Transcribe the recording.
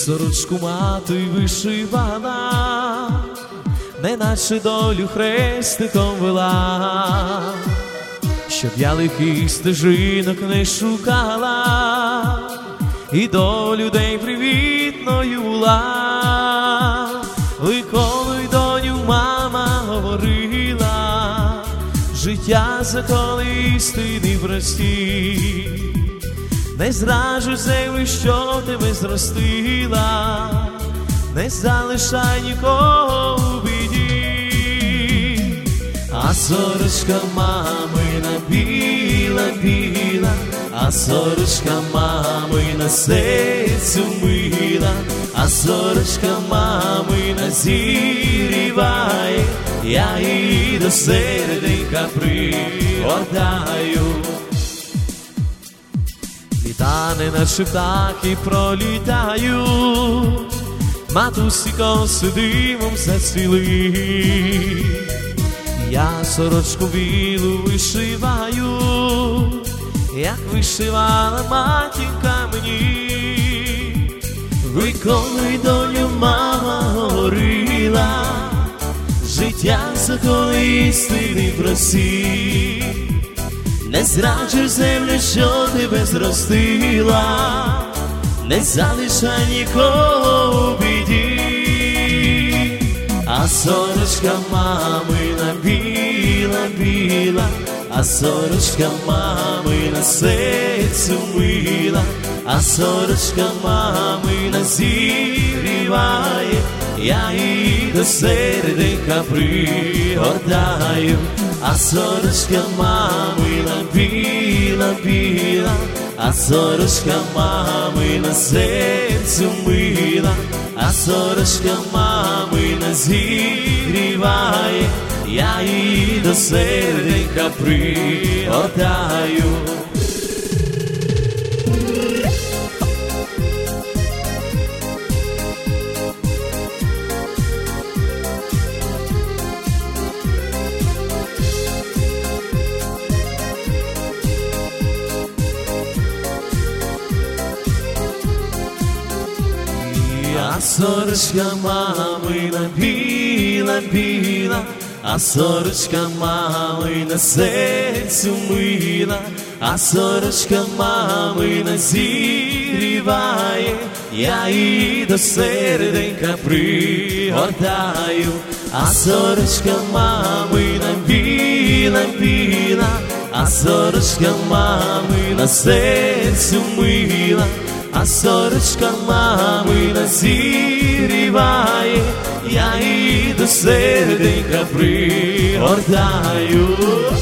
сорочку мати вишивала, неначе долю хрестиком вела, щоб я лихих стежинок не шукала, і до людей привітною була. Виконуй, доню, мама говорила, життя закони істини прості. Не зраджуй землю, що тебе зростила, не залишай нікого у біді. А сорочка мамина біла-біла, а сорочка мамина серцю мила, а сорочка мамина зігріває, я її до серденька пригортаю. Літа, неначе птахи пролітають, матусі коси димом зацвіли. Я сорочку білу вишиваю, як вишивала матінка мені. Виконуй, доню, мама говорила, життя закони істини прості. Не зраджуй землю, що тебе зростила, не залишай нікого у біді. А сорочка мамина біла-біла, а сорочка мамина серцю мила, а сорочка мамина зігріває, я її до серденька пригортаю. А сорочка мамина біла-біла, а сорочка мамина серцю мила, а сорочка мамина зігріває, я її до серденька пригортаю. А сорочка мамина біла-біла, а сорочка мамина серцю мила, а сорочка мамина зігріває, я її до серденька пригортаю. А сорочка мамина біла-біла, а сорочка мамина серцю мила, а сорочка мамина зігріває, я її до серденька пригортаю.